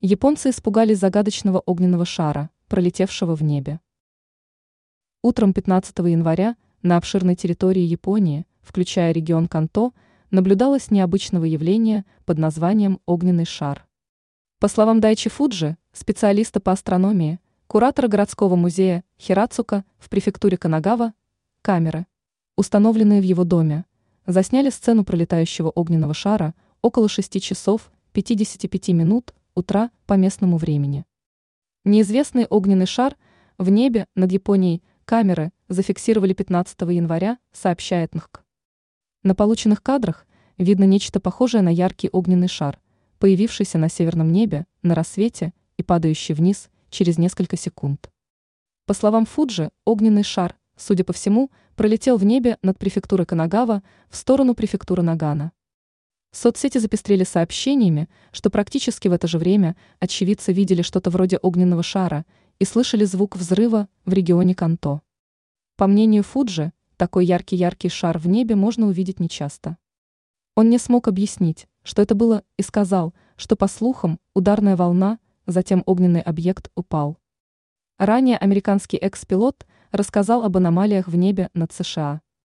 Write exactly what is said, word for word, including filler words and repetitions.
Японцы испугались загадочного огненного шара, пролетевшего в небе. Утром пятнадцатого января на обширной территории Японии, включая регион Канто, наблюдалось необычного явления под названием огненный шар. По словам Дайчи Фуджи, специалиста по астрономии, куратора городского музея Хирацука в префектуре Канагава, камеры, установленные в его доме, засняли сцену пролетающего огненного шара около шести часов пятидесяти пяти минут утра по местному времени. Неизвестный огненный шар в небе над Японией камеры зафиксировали пятнадцатого января, сообщает эн эйч ка. На полученных кадрах видно нечто похожее на яркий огненный шар, появившийся на северном небе на рассвете и падающий вниз через несколько секунд. По словам Фуджи, огненный шар, судя по всему, пролетел в небе над префектурой Канагава в сторону префектуры Нагано. Соцсети запестрели сообщениями, что практически в это же время очевидцы видели что-то вроде огненного шара и слышали звук взрыва в регионе Канто. По мнению Фуджи, такой яркий-яркий шар в небе можно увидеть нечасто. Он не смог объяснить, что это было, и сказал, что, по слухам, ударная волна, затем огненный объект упал. Ранее американский экс-пилот рассказал об аномалиях в небе над США.